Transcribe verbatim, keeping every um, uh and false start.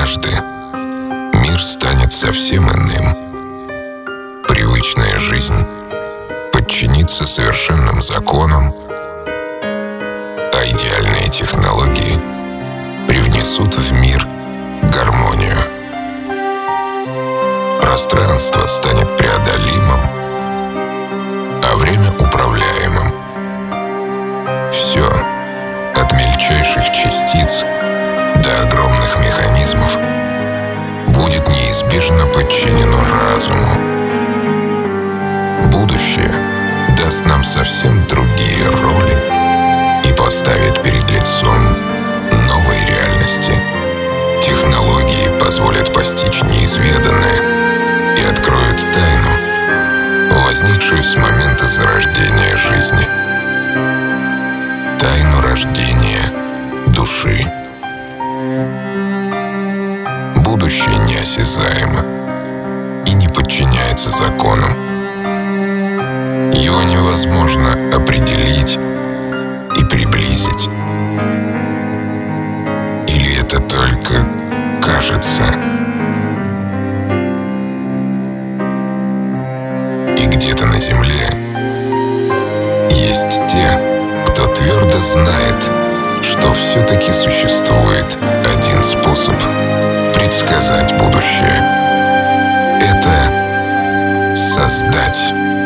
Однажды мир станет совсем иным. Привычная жизнь подчинится совершенным законам, а идеальные технологии привнесут в мир гармонию. Пространство станет преодолимым, а время управляемым. Все, от мельчайших частиц до огромных механизмов, будет неизбежно подчинено разуму. Будущее даст нам совсем другие роли и поставит перед лицом новой реальности. Технологии позволят постичь неизведанное и откроют тайну, возникшую с момента зарождения жизни. Тайну рождения души. Будущее неосязаемо и не подчиняется законам. Его невозможно определить и приблизить. Или это только кажется? И где-то на земле есть те, кто твердо знает, что все-таки существует один способ предсказать будущее. Это создать